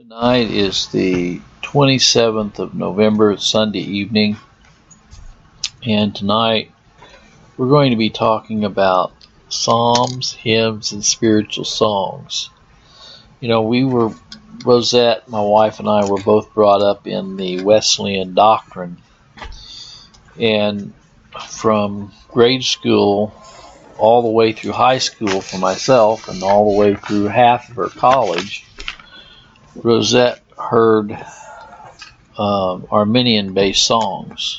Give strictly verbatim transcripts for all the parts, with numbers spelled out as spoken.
Tonight is the twenty-seventh of November, it's Sunday evening, and tonight we're going to be talking about psalms, hymns, and spiritual songs. You know, we were, Rosette, my wife and I were both brought up in the Wesleyan doctrine, and from grade school all the way through high school for myself and all the way through half of her college, Rosette heard um, Arminian-based songs.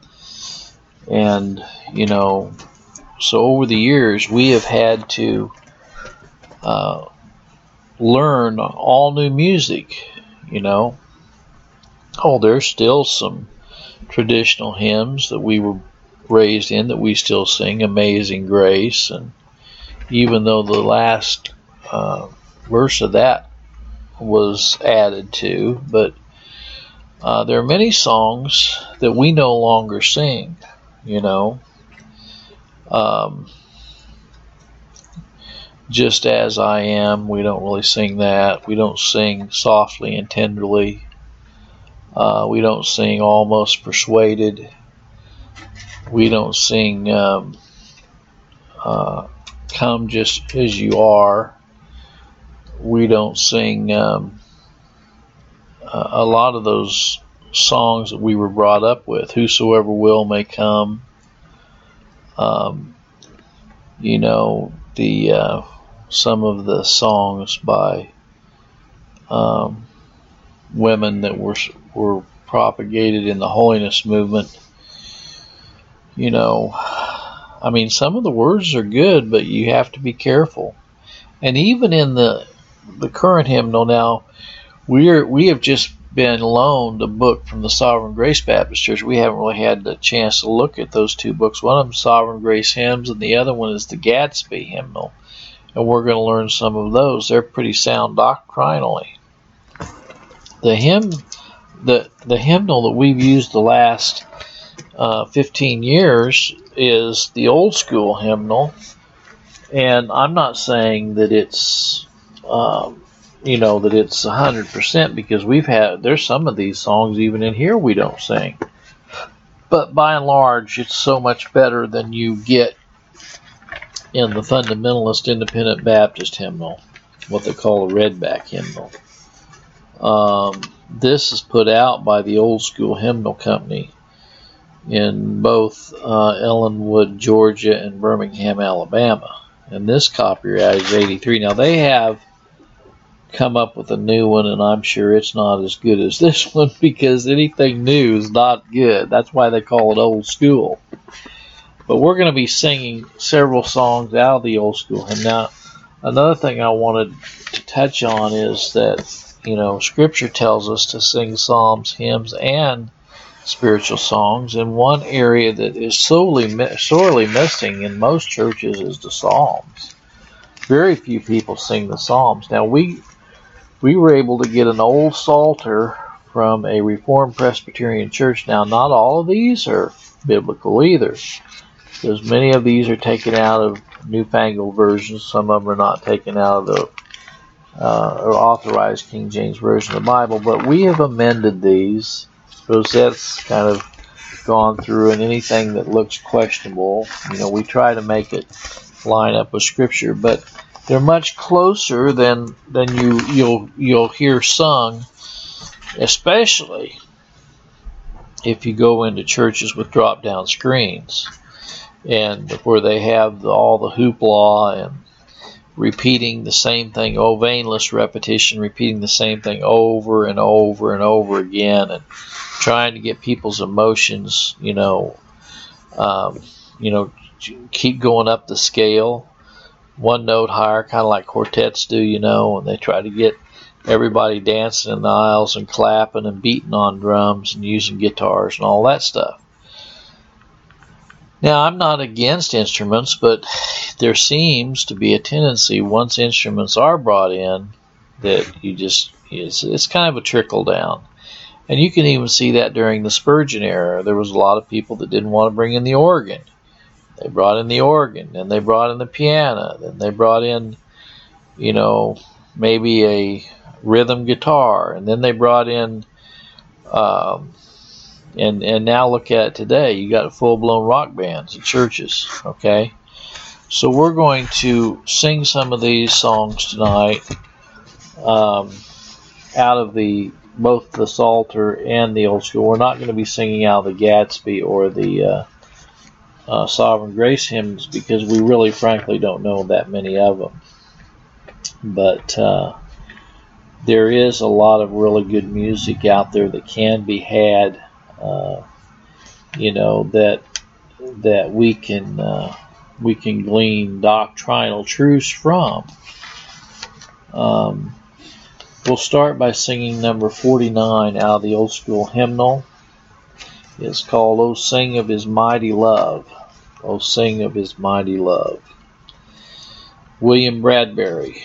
And, you know, so over the years we have had to uh, learn all new music, you know. Oh, there's still some traditional hymns that we were raised in that we still sing, Amazing Grace, and even though the last uh, verse of that was added to, but uh, there are many songs that we no longer sing, you know. Um, Just As I Am, we don't really sing that. We don't sing Softly and Tenderly. Uh, we don't sing Almost Persuaded. We don't sing um, uh, Come Just As You Are. We don't sing um, a lot of those songs that we were brought up with. Whosoever will may come. Um, you know, the uh, some of the songs by um, women that were were propagated in the holiness movement. You know, I mean, some of the words are good, but you have to be careful. And even in the the current hymnal now, we're we have just been loaned a book from the Sovereign Grace Baptist Church. We haven't really had the chance to look at those two books. One of them is Sovereign Grace Hymns, and the other one is the Gadsby Hymnal. And we're going to learn some of those. They're pretty sound doctrinally. The hymn, the the hymnal that we've used the last uh, fifteen years is the old school hymnal, and I'm not saying that it's um, you know that it's a hundred percent, because we've had there's some of these songs even in here we don't sing, but by and large it's so much better than you get in the fundamentalist independent Baptist hymnal, what they call a redback hymnal. Um, this is put out by the Old School Hymnal Company in both uh, Ellenwood, Georgia, and Birmingham, Alabama. And this copyright is eighty-three. Now they have come up with a new one, and I'm sure it's not as good as this one, because anything new is not good. That's why they call it old school. But we're going to be singing several songs out of the old school. And now, another thing I wanted to touch on is that, you know, Scripture tells us to sing psalms, hymns, and spiritual songs. And one area that is sorely, sorely missing in most churches is the psalms. Very few people sing the psalms. Now, we we were able to get an old psalter from a Reformed Presbyterian church. Now, not all of these are biblical either, because many of these are taken out of newfangled versions. Some of them are not taken out of the uh, or authorized King James Version of the Bible. But we have amended these. Rosette's kind of gone through, and anything that looks questionable, you know, we try to make it line up with Scripture. But they're much closer than than you you'll you'll hear sung, especially if you go into churches with drop down screens, and where they have the, all the hoopla and repeating the same thing, oh, vainless repetition, repeating the same thing over and over and over again, and trying to get people's emotions, you know, um, you know, keep going up the scale, one note higher, kind of like quartets do, you know, and they try to get everybody dancing in the aisles and clapping and beating on drums and using guitars and all that stuff. Now, I'm not against instruments, but there seems to be a tendency, once instruments are brought in, that you just, it's, it's kind of a trickle down. And you can even see that during the Spurgeon era. There was a lot of people that didn't want to bring in the organ. They brought in the organ, and they brought in the piano, then they brought in, you know, maybe a rhythm guitar, and then they brought in, um, and and now look at it today. You got full-blown rock bands at churches. Okay, so we're going to sing some of these songs tonight, um, out of the both the Psalter and the Old School. We're not going to be singing out of the Gatsby or the uh, uh, Sovereign Grace hymns, because we really, frankly, don't know that many of them. But uh, there is a lot of really good music out there that can be had, uh, you know, that that we can uh, we can glean doctrinal truths from. Um, we'll start by singing number forty-nine out of the Old School hymnal. It's called "O Sing of His Mighty Love." O sing of His mighty love. William Bradbury.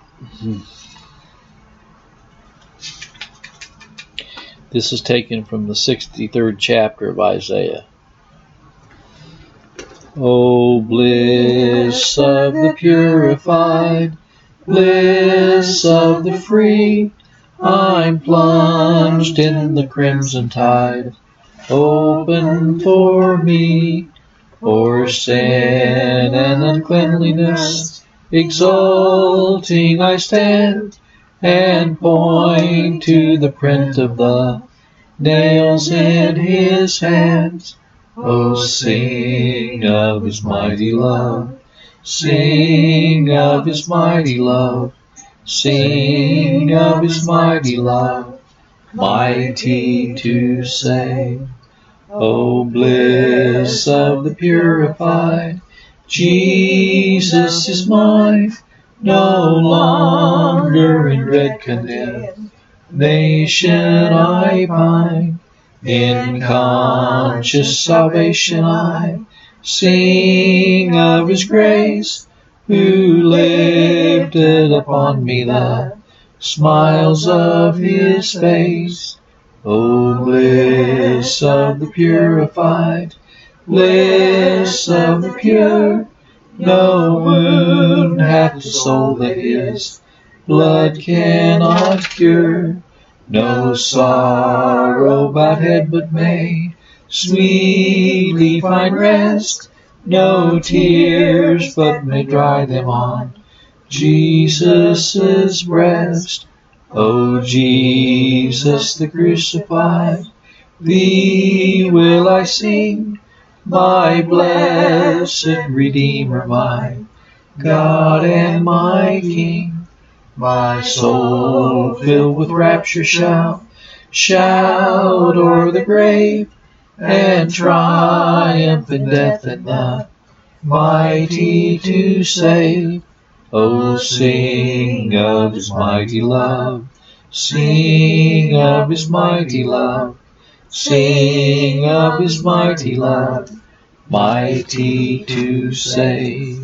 This is taken from the sixty-third chapter of Isaiah. O bliss of the purified, bliss of the free, I'm plunged in the crimson tide. Open for me, for sin and uncleanliness, exulting I stand, and point to the print of the nails in His hands. Oh, sing of His mighty love, sing of His mighty love, sing of His mighty love, mighty to save. Oh, bliss of the purified, Jesus is mine, no longer in dread condemnation I pine. In conscious salvation I sing of His grace, who lifted upon me the smiles of His face. O bliss of the purified, bliss of the pure, no wound hath the soul that His blood cannot cure. No sorrow bowed head but may sweetly find rest, no tears but may dry them on Jesus' breast. O Jesus the crucified, Thee will I sing, my blessed Redeemer, my God and my King. My soul filled with rapture shall shout o'er the grave, and triumph in death and the mighty to save. O sing of His mighty love, sing of His mighty love, sing of His mighty love, mighty to save.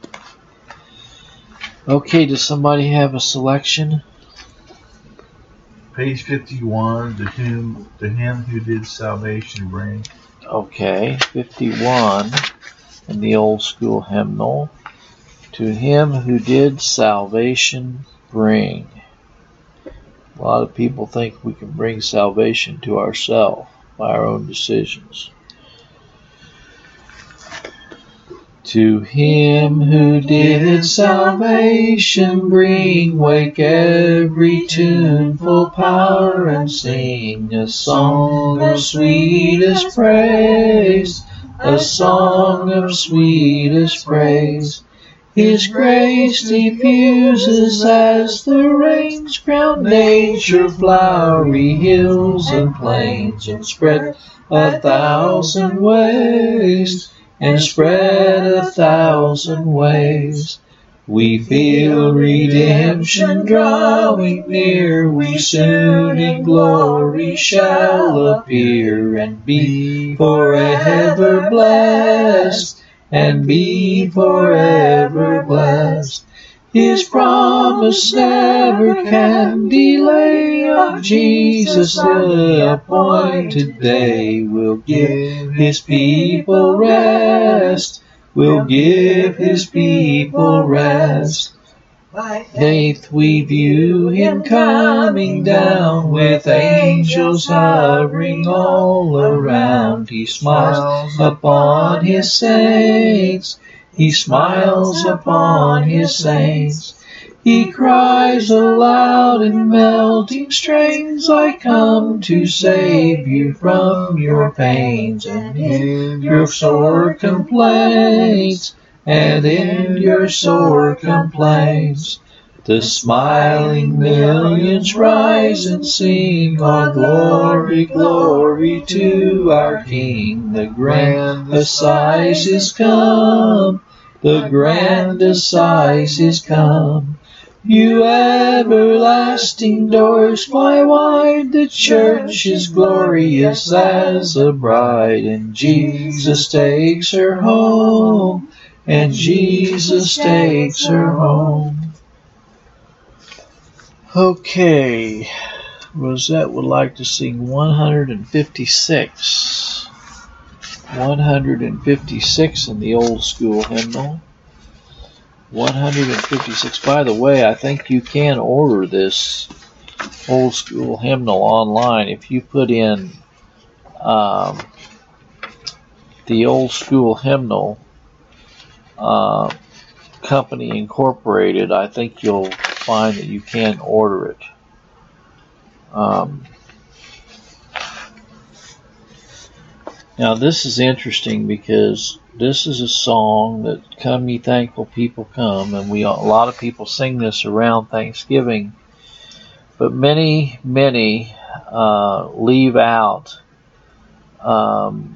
Okay, does somebody have a selection? Page fifty-one, to whom, to Him who did salvation bring. Okay, fifty-one in the Old School hymnal. To Him who did salvation bring. A lot of people think we can bring salvation to ourselves by our own decisions. To Him who did salvation bring, wake every tuneful power and sing a song of sweetest praise, a song of sweetest praise. His grace diffuses as the rains crown nature, flowery hills and plains, and spread a thousand ways, and spread a thousand ways. We feel redemption drawing near, we soon in glory shall appear, and be forever blessed, and be forever blessed. His promise never can delay, on Jesus the appointed day will give His people rest, will give His people rest. By faith we view him coming down with angels hovering all around. He smiles upon his saints. He smiles upon his saints. He cries aloud in melting strains, I come to save you from your pains and in your sore complaints. And in your sore complaints, the smiling millions rise and sing, all glory, glory to our King. The grand assize is come, the grand assize is come. You everlasting doors fly wide, the church is glorious as a bride, and Jesus takes her home. And Jesus takes her home. Okay, Rosette would like to sing one hundred fifty-six. one hundred fifty-six in the old school hymnal. one hundred fifty-six. By the way, I think you can order this old school hymnal online if you put in um, the old school hymnal Uh, Company Incorporated. I think you'll find that you can order it. Um, now this is interesting because this is a song that "Come Ye Thankful People Come," and we a lot of people sing this around Thanksgiving, but many many uh, leave out um,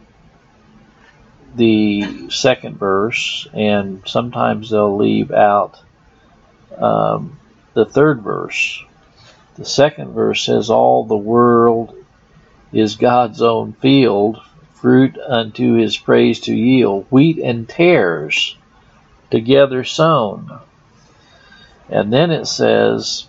the second verse, and sometimes they'll leave out um, the third verse. The second verse says, all the world is God's own field, fruit unto his praise to yield, wheat and tares together sown. And then it says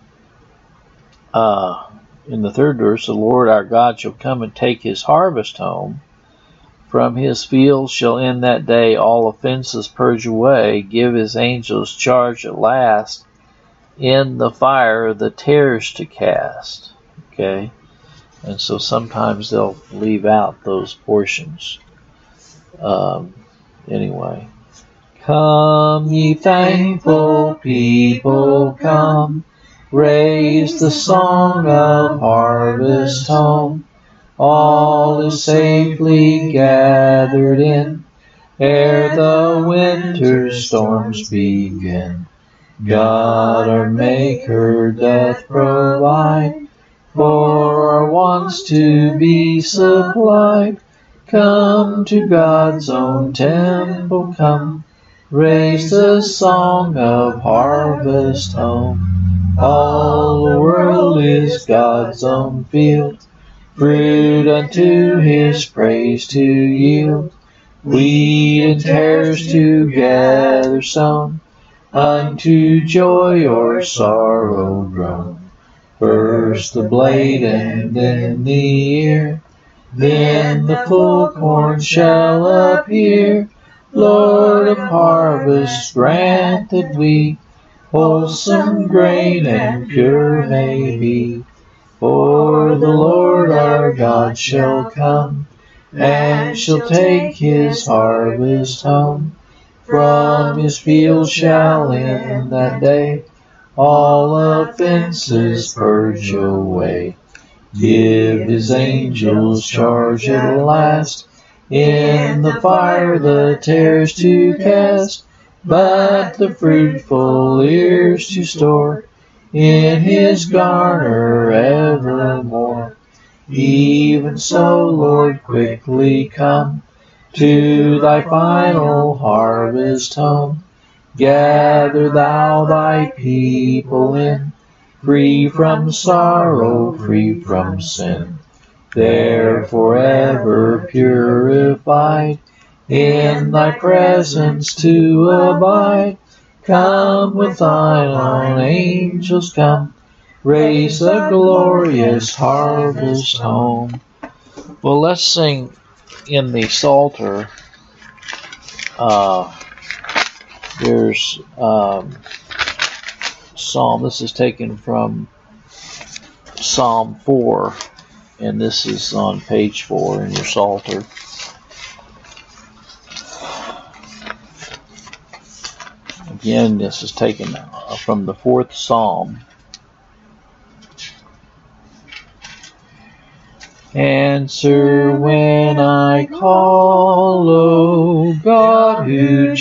uh, in the third verse, the Lord our God shall come and take his harvest home. From his fields shall in that day all offenses purge away, give his angels charge at last, in the fire the tares to cast. Okay? And so sometimes they'll leave out those portions. Um, anyway. Come ye thankful people, come, raise the song of harvest home. All is safely gathered in, ere the winter storms begin. God our Maker doth provide, for our wants to be supplied. Come to God's own temple, come, raise the song of harvest home. All the world is God's own field, fruit unto his praise to yield, wheat and tares together sown, unto joy or sorrow grown. First the blade and then the ear, then the full corn shall appear. Lord of harvest, grant that we wholesome grain and pure may be. For the Lord our God shall come, and shall take his harvest home. From his field shall in that day all offenses purge away. Give his angels charge at last, in the fire the tares to cast, but the fruitful ears to store in his garner evermore. Even so, Lord, quickly come to thy final harvest home. Gather thou thy people in, free from sorrow, free from sin. There forever purified, in thy presence to abide. Come with thine own angels, come, raise a glorious harvest home. Well, let's sing in the Psalter. Uh, there's um, psalm. This is taken from Psalm four, and this is on page four in your Psalter. Again, this is taken from the fourth Psalm. Answer when I call, O God who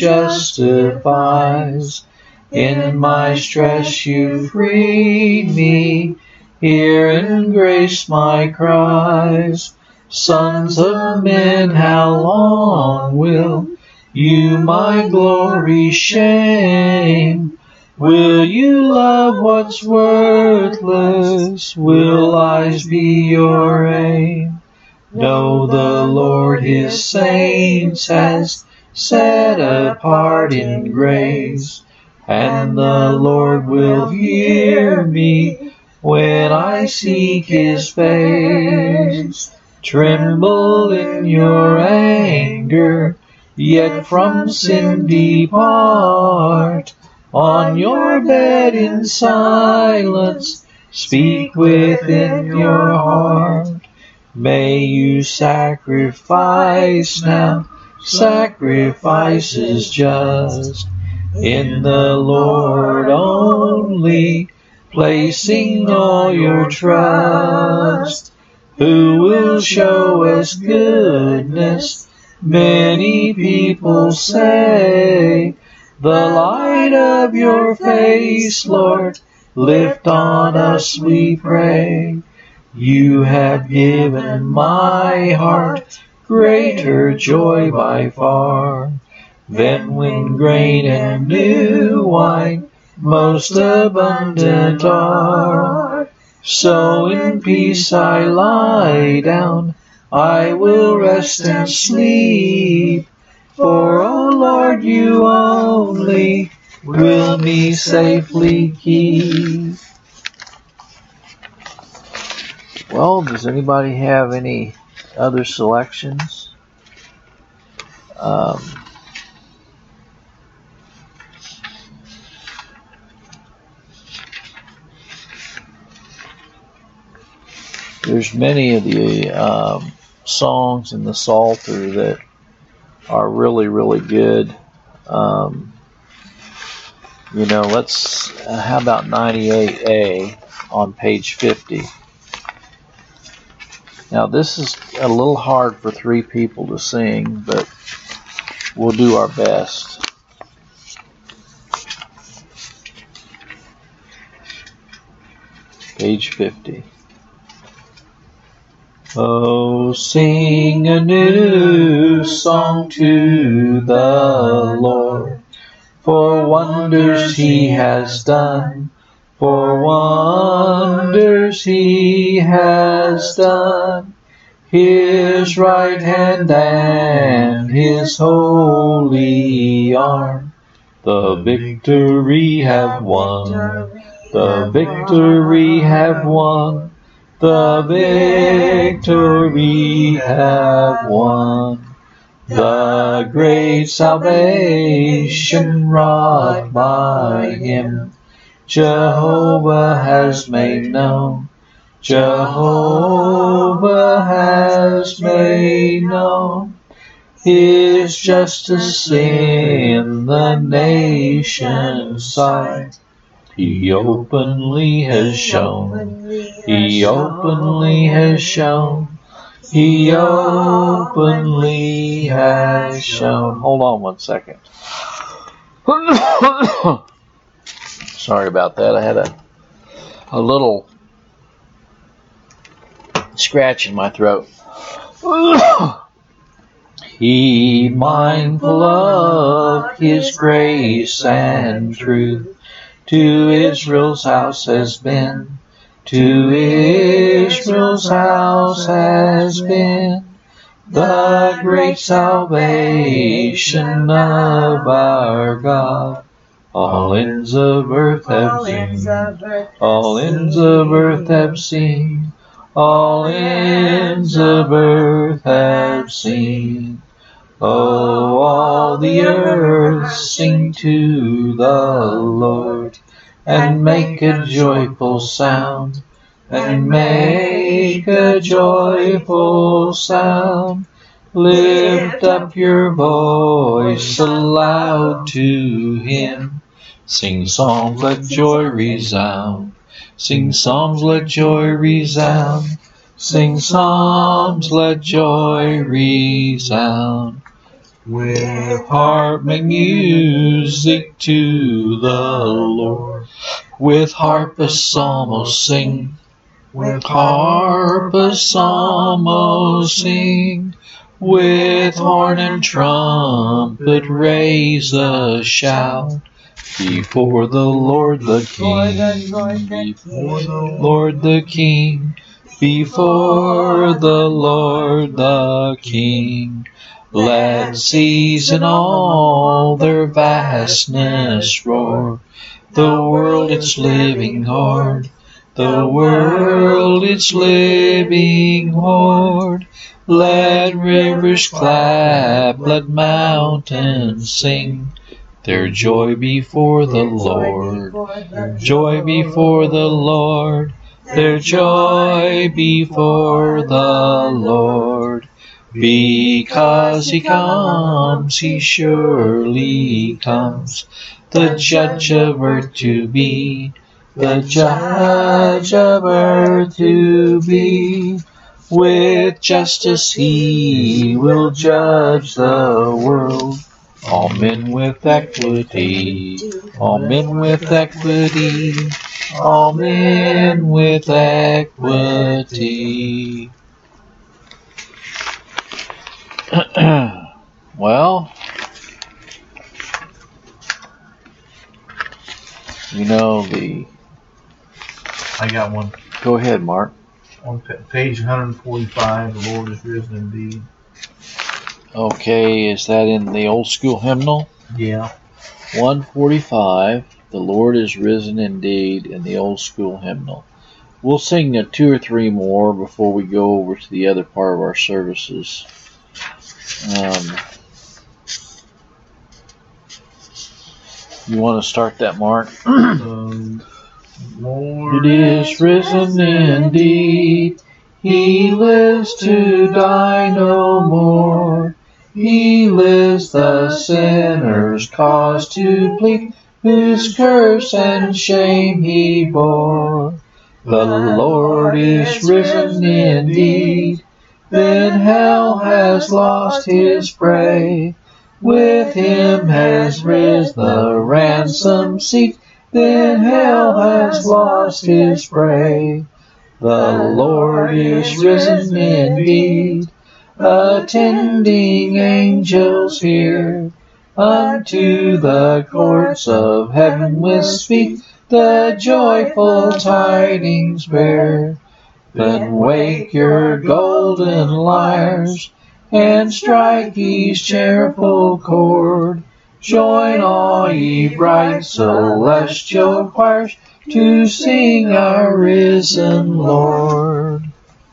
justifies. In my stress you freed me. Hear in grace my cries. Sons of men, how long will you my glory shame? Will you love what's worthless? Will lies be your aim? Know the Lord his saints has set apart in grace, and the Lord will hear me when I seek his face. Tremble in your anger, yet from sin depart. On your bed in silence, speak within your heart. May you sacrifice now, sacrifice is just. In the Lord only, placing all your trust. Who will show us goodness? Many people say, the light of your face, Lord, lift on us, we pray. You have given my heart greater joy by far than when grain and new wine most abundant are. So in peace I lie down, I will rest and sleep. For, O Lord, you only will me safely keep. Well, does anybody have any other selections? Um, there's many of the um, songs in the Psalter that are really, really good. Um, you know, let's, uh, how about ninety-eight A on page fifty? Now, this is a little hard for three people to sing, but we'll do our best. Page fifty. Oh, sing a new song to the Lord, for wonders he has done, for wonders he has done. His right hand and his holy arm, the victory have won, the victory have won. The victory have won. The great salvation wrought by him, Jehovah has made known. Jehovah has made known his justice in the nation's sight. He openly has shown, he openly has shown, he openly has shown. Hold on one second. Sorry about that. I had a, a little scratch in my throat. He, mindful of his grace and truth, to Israel's house has been, to Israel's house has been, the great salvation of our God. All ends of earth have seen, all ends of earth have seen, all ends of earth have seen. Oh, all the earth sing to the Lord. and make a joyful sound, and make a joyful sound. Lift up your voice aloud to Him. Sing psalms, let joy resound. Sing psalms, let joy resound. Sing psalms, let joy resound. With harp make music to the Lord. With harp a psalmist sing. With harp a psalmist sing. With horn and trumpet raise a shout. Before the Lord the King. Before the Lord the King. Before the Lord the King. Let seas in all their vastness roar. The world its living horde. The world its living horde. Let rivers clap, let mountains sing. Their joy before the Lord. Their joy before the Lord. Their joy before the Lord. Because He comes, He surely comes, the judge of earth to be, the judge of earth to be. With justice He will judge the world, all men with equity, all men with equity, all men with equity. Well, you know the... I got one. Go ahead, Mark. On page one forty-five, the Lord is risen indeed. Okay, is that in the old school hymnal? Yeah. one forty-five, the Lord is risen indeed, in the old school hymnal. We'll sing uh, two or three more before we go over to the other part of our services. Um, you want to start that, Mark? um, Lord it is risen indeed. He lives to die no more. He lives the sinner's cause to plead, whose curse and shame He bore. The Lord is risen indeed. Then hell has lost his prey. With Him has risen the ransom seat. Then hell has lost his prey. The Lord is risen indeed. Attending angels here, unto the courts of heaven with speed, the joyful tidings bear. Then wake your golden lyres, and strike each cheerful chord. Join all ye bright celestial choirs, to sing our risen Lord.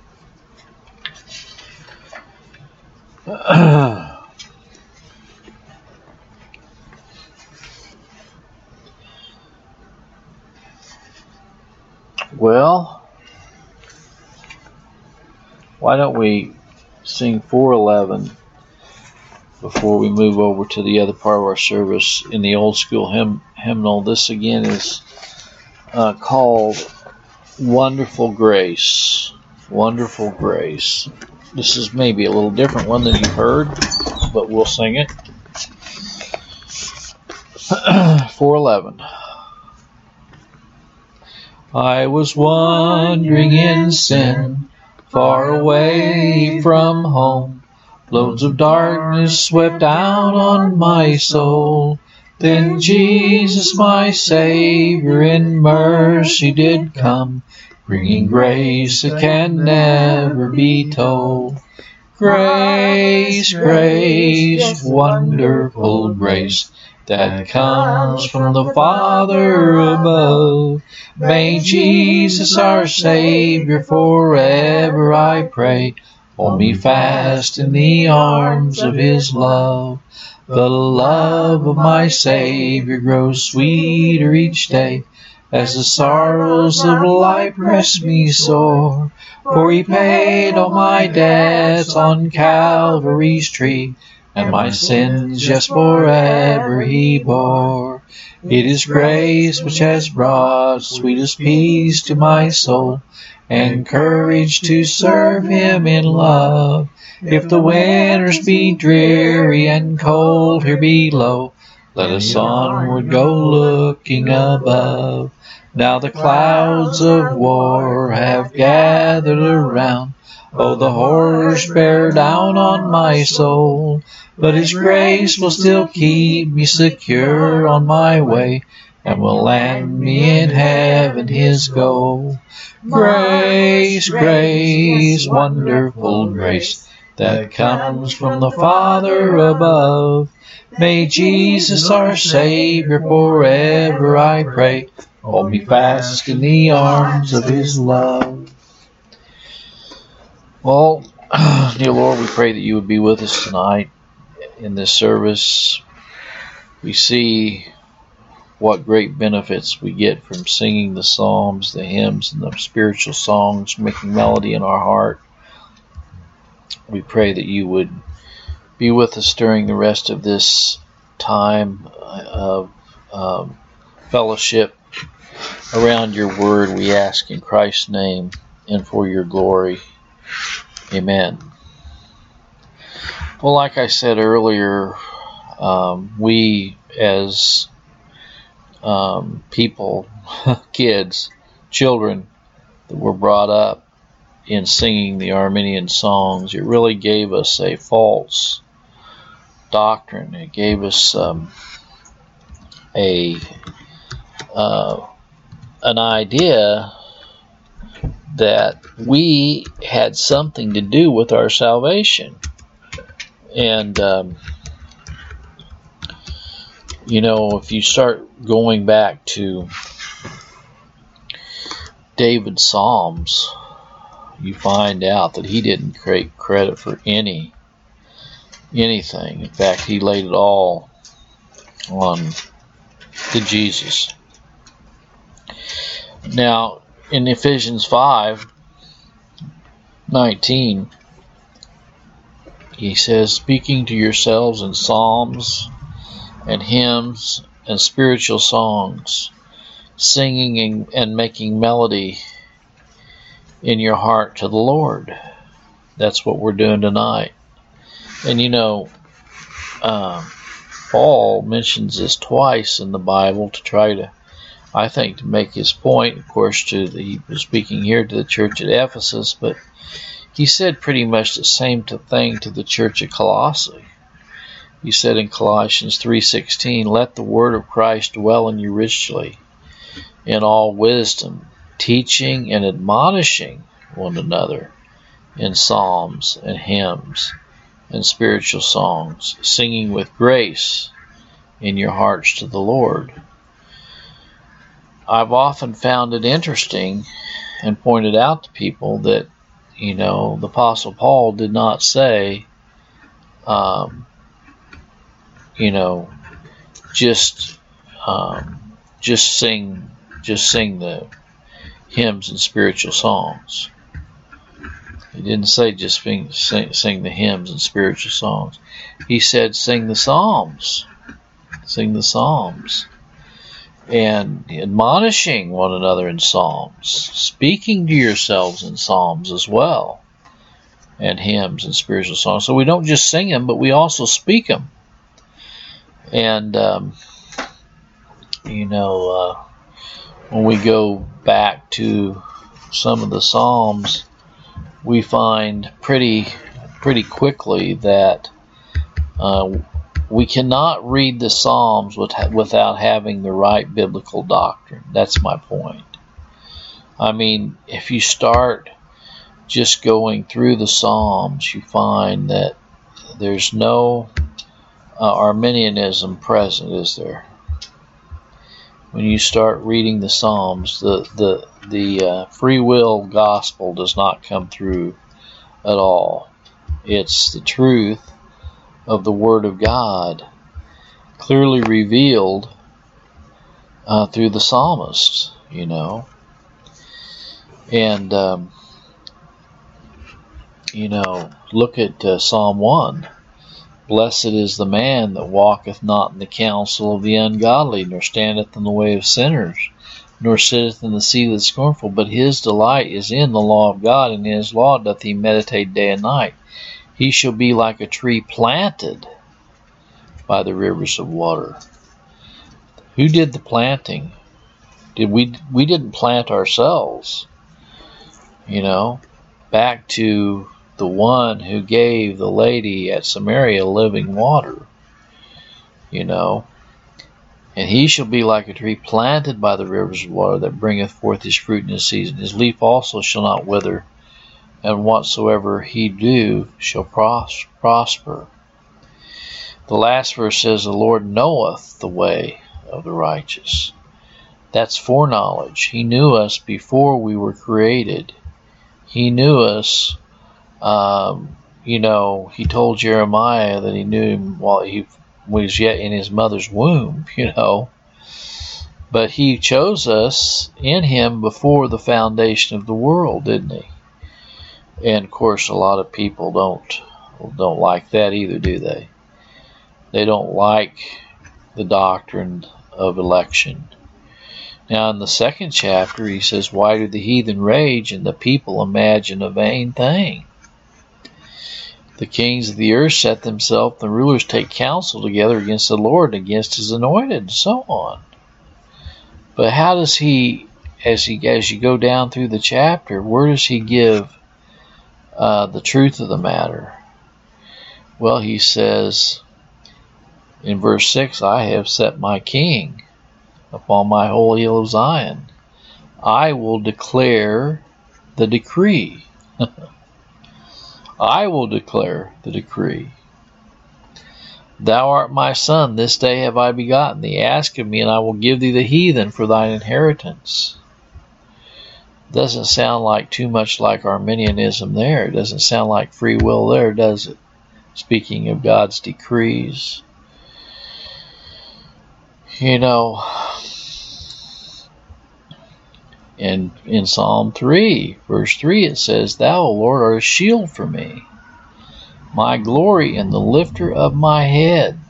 Well, why don't we sing four eleven before we move over to the other part of our service in the old school hymn, hymnal. This again is uh, called Wonderful Grace. Wonderful Grace. This is maybe a little different one than you've heard, but we'll sing it. four eleven. I was wandering in sin, far away from home. Loads of darkness swept down on my soul. Then Jesus, my Savior, in mercy did come, bringing grace that can never be told. Grace, grace, wonderful grace, that comes from the Father above. May Jesus, our Savior, forever, I pray, hold me fast in the arms of His love. The love of my Savior grows sweeter each day, as the sorrows of life press me sore. For he paid all my debts on Calvary's tree, and my sins just forever he bore. It is grace which has brought sweetest peace to my soul, and courage to serve him in love. If the winters be dreary and cold here below, let us onward go looking above. Now the clouds of war have gathered around. Oh, the horrors bear down on my soul. But his grace will still keep me secure on my way, and will land me in heaven his goal. Grace, grace, wonderful grace, that comes from the Father above. May Jesus our Savior forever, I pray, hold me fast in the arms of his love. Well, dear Lord, we pray that you would be with us tonight in this service. We see what great benefits we get from singing the psalms, the hymns, and the spiritual songs, making melody in our heart. We pray that you would be with us during the rest of this time of um, fellowship around your word. We ask in Christ's name and for your glory. Amen. Well, like I said earlier, um, we as um, people, kids, children that were brought up in singing the Arminian songs, it really gave us a false doctrine. It gave us um, a uh, an idea that we had something to do with our salvation. And, um, you know, if you start going back to David's Psalms, you find out that he didn't take credit for any anything. In fact, he laid it all on to Jesus. Now, in Ephesians five nineteen, he says, speaking to yourselves in psalms and hymns and spiritual songs, singing and, and making melody in your heart to the Lord. That's what we're doing tonight. And you know, uh, Paul mentions this twice in the Bible to try to, I think, to make his point. Of course, to the, he was speaking here to the church at Ephesus, but he said pretty much the same thing to the church at Colossae. He said in Colossians three sixteen, let the word of Christ dwell in you richly, in all wisdom, teaching and admonishing one another in psalms and hymns and spiritual songs, singing with grace in your hearts to the Lord. I've often found it interesting and pointed out to people that, you know, the Apostle Paul did not say, um, you know, just um, just sing, just sing the hymns and spiritual songs. He didn't say just sing, sing, sing the hymns and spiritual songs. He said sing the psalms, sing the psalms, and admonishing one another in psalms, speaking to yourselves in psalms as well, and hymns and spiritual songs. So we don't just sing them, but we also speak them. And, um, you know, uh, when we go back to some of the Psalms, we find pretty pretty quickly that uh, we cannot read the Psalms with, without having the right biblical doctrine. That's my point. I mean, if you start just going through the Psalms, you find that there's no uh, Arminianism present, is there? When you start reading the Psalms, the the the uh, free will gospel does not come through at all. It's the truth of the Word of God, clearly revealed uh, through the psalmists. you know. And, um, you know, look at uh, Psalm one. Blessed is the man that walketh not in the counsel of the ungodly, nor standeth in the way of sinners, nor sitteth in the seat of the scornful, but his delight is in the law of God, and in his law doth he meditate day and night. He shall be like a tree planted by the rivers of water. Who did the planting? Did we? We didn't plant ourselves. You know, back to the one who gave the lady at Samaria living water. You know, and he shall be like a tree planted by the rivers of water, that bringeth forth his fruit in his season. His leaf also shall not wither, and whatsoever he do shall pros- prosper. The last verse says, the Lord knoweth the way of the righteous. That's foreknowledge. He knew us before we were created. He knew us. Um, you know, he told Jeremiah that he knew him while he was yet in his mother's womb, you know. But he chose us in him before the foundation of the world, didn't he? And of course, a lot of people don't don't like that either, do they? They don't like the doctrine of election. Now, in the second chapter, he says, why do the heathen rage and the people imagine a vain thing? The kings of the earth set themselves, the rulers take counsel together against the Lord and against his anointed, and so on. But how does he, as he as you go down through the chapter, where does he give uh, the truth of the matter? Well, he says in verse six, I have set my king upon my holy hill of Zion. I will declare the decree. I will declare the decree. Thou art my son, this day have I begotten thee. Ask of me, and I will give thee the heathen for thine inheritance. Doesn't sound like too much like Arminianism there. It doesn't sound like free will there, does it? Speaking of God's decrees. You know, in, in Psalm three, verse three, it says, Thou, O Lord, art a shield for me, my glory and the lifter of my head.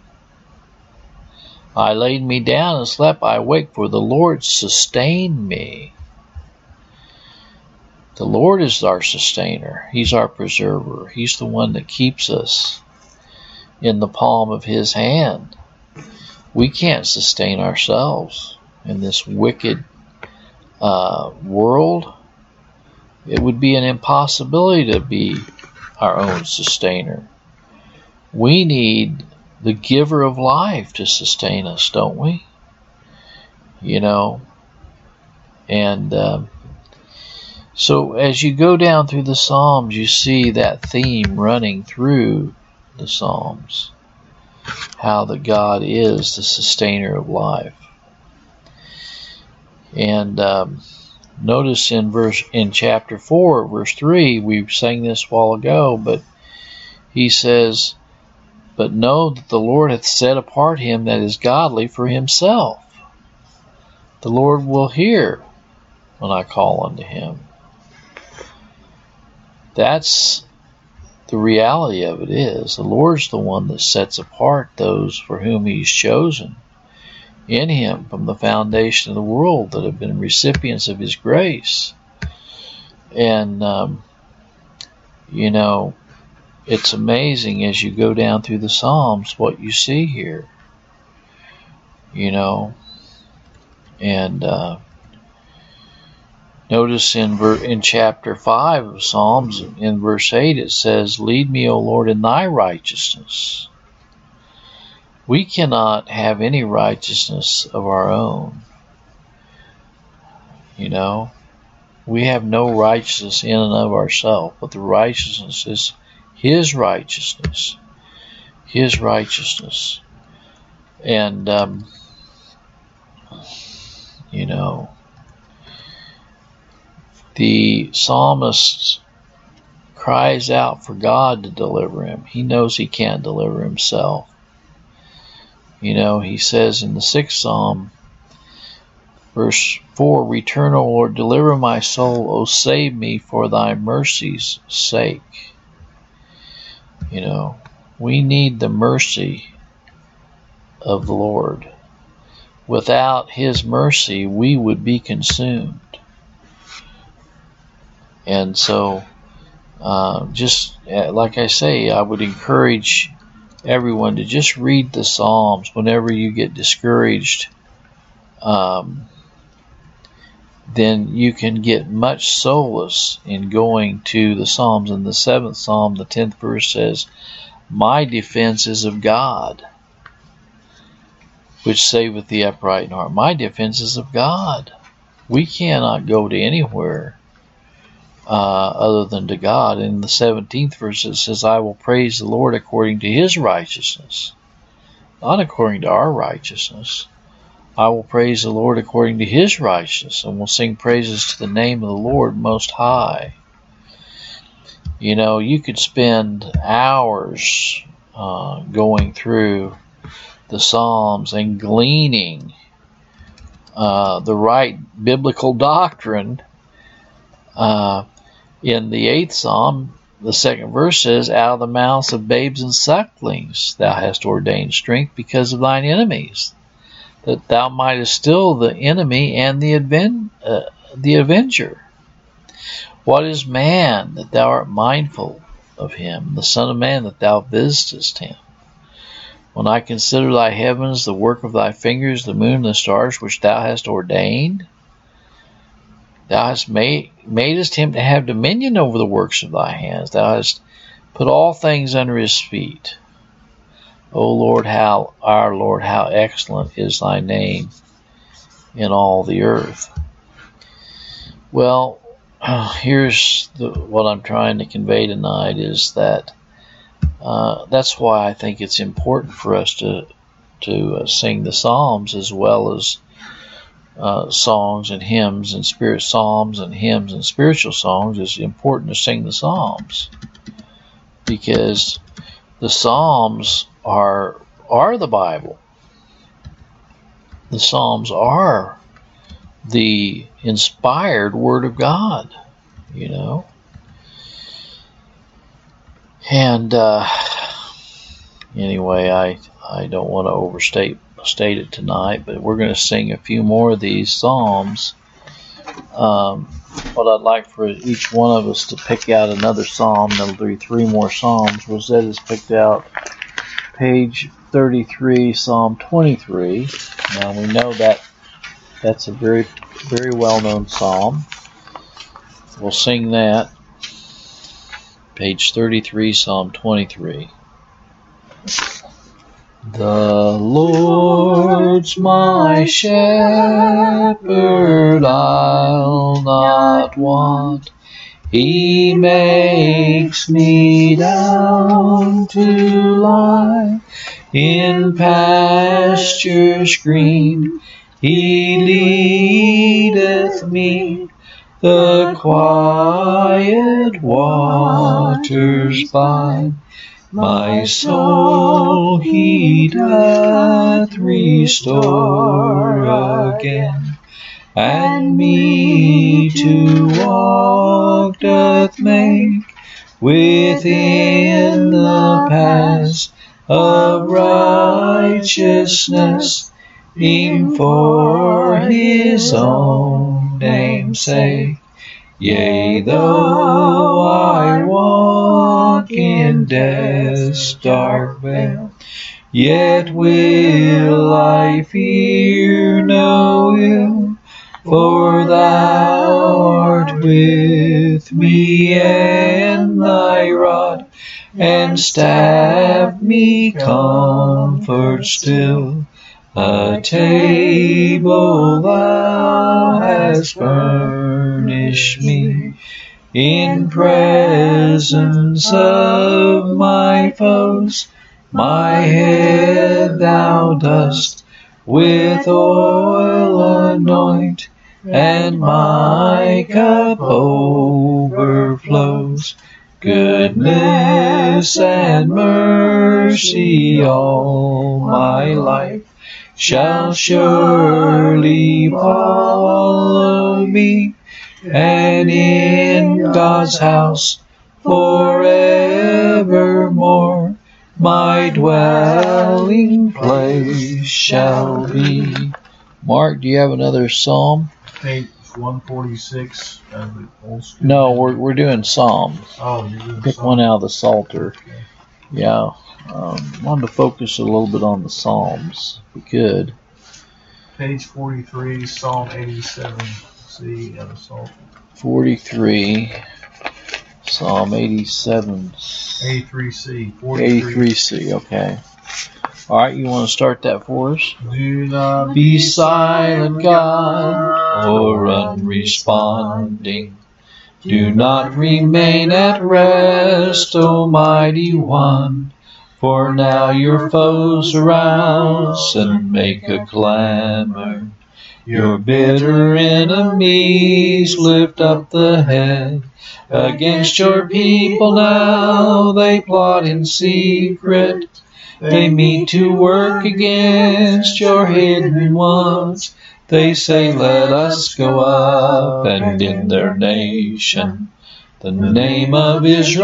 I laid me down and slept, I awake, for the Lord sustained me. The Lord is our sustainer. He's our preserver. He's the one that keeps us in the palm of his hand. We can't sustain ourselves in this wicked uh, world. It would be an impossibility to be our own sustainer. We need the giver of life to sustain us, don't we? You know, and um, so as you go down through the Psalms, you see that theme running through the Psalms. How that God is the sustainer of life. And um, notice in verse in chapter four, verse three, we sang this a while ago, but he says, But know that the Lord hath set apart him that is godly for himself. The Lord will hear when I call unto him. That's the reality of it is, the Lord's the one that sets apart those for whom he's chosen in him from the foundation of the world that have been recipients of his grace. And, um, you know, it's amazing as you go down through the Psalms what you see here. You know, and uh, notice in ver- in chapter five of Psalms, in verse eight, it says, Lead me, O Lord, in thy righteousness. We cannot have any righteousness of our own. You know, we have no righteousness in and of ourselves, but the righteousness is his righteousness. His righteousness. And, um, you know, the psalmist cries out for God to deliver him. He knows he can't deliver himself. You know, he says in the sixth psalm, verse Therefore, return, O Lord, deliver my soul, O save me for thy mercy's sake. You know, we need the mercy of the Lord. Without his mercy, we would be consumed. And so, uh, just like I say, I would encourage everyone to just read the Psalms whenever you get discouraged. Um, then you can get much solace in going to the Psalms. In the seventh Psalm, the tenth verse says, my defense is of God, which saveth the upright in heart. My defense is of God. We cannot go to anywhere uh, other than to God. In the seventeenth verse it says, I will praise the Lord according to his righteousness, not according to our righteousness. I will praise the Lord according to his righteousness, and will sing praises to the name of the Lord Most High. You know, you could spend hours uh, going through the Psalms and gleaning uh, the right biblical doctrine. Uh, in the eighth Psalm, the second verse says, out of the mouths of babes and sucklings thou hast ordained strength because of thine enemies, that thou mightest still the enemy and the, aven- uh, the avenger. What is man that thou art mindful of him, the Son of Man that thou visitest him? When I consider thy heavens, the work of thy fingers, the moon and the stars which thou hast ordained, thou hast made, madest him to have dominion over the works of thy hands. Thou hast put all things under his feet. O Lord, how, our Lord, how excellent is thy name in all the earth. Well, uh, here's the, what I'm trying to convey tonight is that uh, that's why I think it's important for us to to uh, sing the Psalms as well as uh, songs and hymns and spirit psalms and hymns and spiritual songs. It's important to sing the Psalms because the Psalms are are the Bible. The Psalms are the inspired Word of God, you know. And uh, anyway, I I don't want to overstate state it tonight, but we're going to sing a few more of these Psalms. Um, what I'd like for each one of us to pick out another Psalm. There'll be three more Psalms. Rosette has picked out page thirty-three, Psalm twenty-three. Now we know that that's a very, very well-known Psalm. We'll sing that. Page thirty-three, Psalm twenty-three. The Lord's my shepherd, I'll not want. He makes me down to lie in pastures green. He leadeth me the quiet waters by. My soul he doth restore again, and me to walk doth make within the paths of righteousness, e'en for his own name's sake. Yea, though I walk in death's dark vale, yet will I fear no ill, for thou art with me, and thy rod and staff me comfort still. A table thou hast furnished me in presence of my foes. My head thou dost with oil anoint, and my cup overflows. Goodness and mercy all my life shall surely follow me, and in God's house forevermore my dwelling place shall be. Mark, do you have another psalm? Page one forty-six of the old school. No, we're we're doing psalms. Oh, you're doing Pick Psalm. one out of the Psalter. Okay. Yeah, um, wanted to focus a little bit on the psalms, if we could. Page forty-three, Psalm eighty-seven C of the Psalter. forty-three, Psalm eighty-seven. eighty-three C. forty-three. eighty-three C, okay. All right, you want to start that for us? Do not Be silent, God, or unresponding. Do not remain at rest, O mighty one, for now your foes arouse and make a clamor. Your bitter enemies lift up the head. Against your people now they plot in secret. They meet to work against your hidden ones. They say, let us go up and in their nation. The name of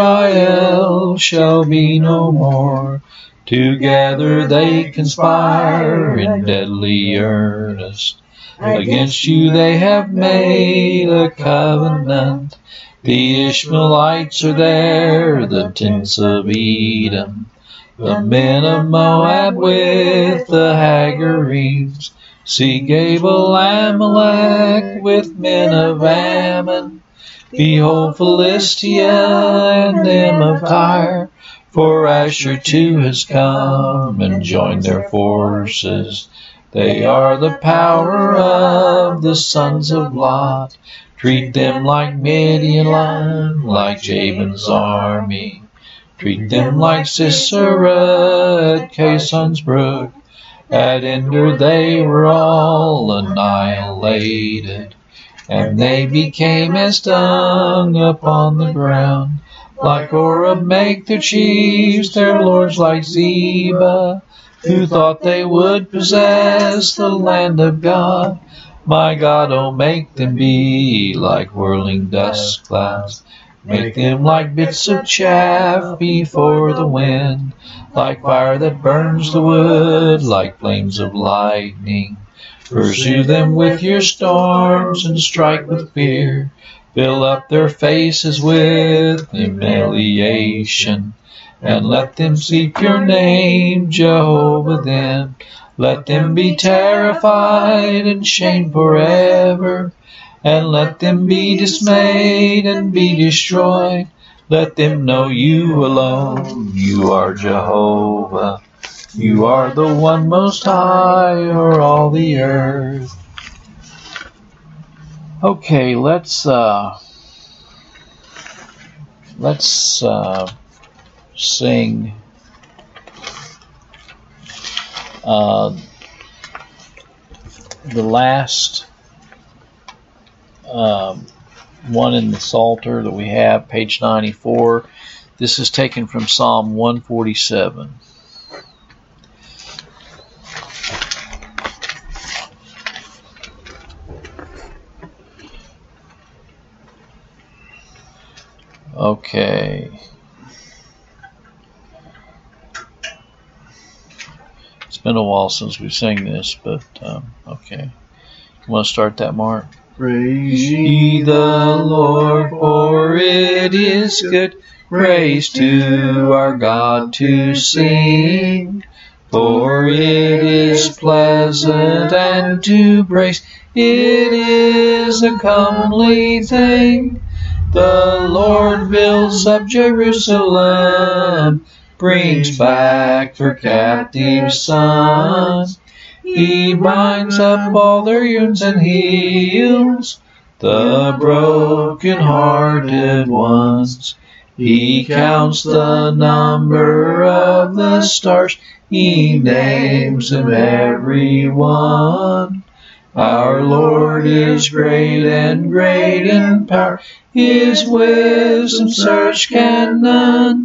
Israel shall be no more. Together they conspire in deadly earnest. Against you they have made a covenant. The Ishmaelites are there, the tents of Edom. The men of Moab with the Hagarenes. See Gabal Amalek with men of Ammon. Behold Philistia and them of Tyre. For Asher too has come and joined their forces. They are the power of the sons of Lot. Treat them like Midian, like Jabin's army. Treat them like Sisera at Kason's brook. At Ender they were all annihilated, and they became as dung upon the ground. Like Oreb make their chiefs, their lords like Zebah, who thought they would possess the land of God. My God, oh, make them be like whirling dust clouds. Make them like bits of chaff before the wind, like fire that burns the wood, like flames of lightning. Pursue them with your storms and strike with fear. Fill up their faces with humiliation, and let them seek your name, Jehovah, then. Let them be terrified and shamed forever. And let them be dismayed and be destroyed. Let them know you alone, you are Jehovah. You are the one most high o'er all the earth. Okay, let's uh, let's uh, sing uh, the last Um, one in the Psalter that we have, page ninety-four. This is taken from Psalm one forty-seven. Okay. It's been a while since we've sang this, but um, okay. You want to start that, Mark? Praise Ye the Lord, for it is good, praise to our God to sing. For it is pleasant and to praise, it is a comely thing. The Lord builds up Jerusalem, brings back her captive sons. He binds up all their wounds and heals the broken-hearted ones. He counts the number of the stars. He names them every one. Our Lord is great and great in power. His wisdom search can none.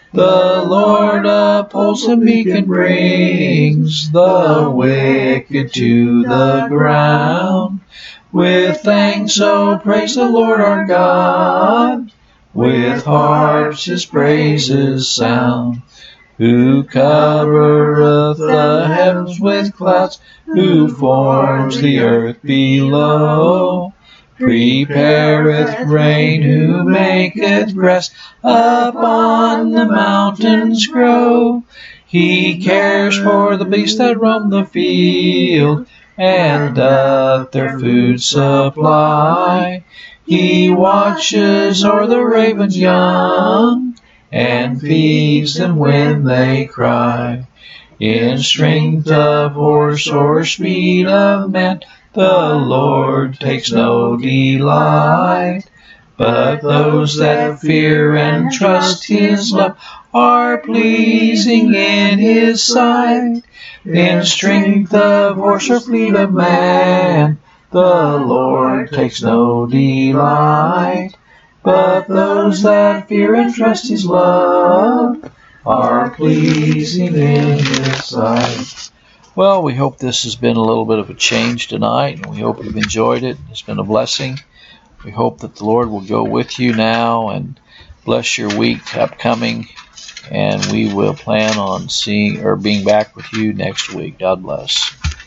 The Lord upholds the meek and brings the wicked to the ground. With thanks, oh, praise the Lord our God. With harps his praises sound. Who covereth the heavens with clouds, who forms the earth below, prepareth rain, who maketh grass upon the mountains grow. He cares for the beasts that roam the field, and doth their food supply. He watches o'er the ravens young, and feeds them when they cry. In strength of horse or speed of man, the Lord takes no delight. But those that fear and trust his love are pleasing in his sight. In strength of horse or fleet of man, the Lord takes no delight. But those that fear and trust his love are pleasing in his sight. Well, we hope this has been a little bit of a change tonight, and we hope you've enjoyed it. It's been a blessing. We hope that the Lord will go with you now and bless your week upcoming, and we will plan on seeing or being back with you next week. God bless.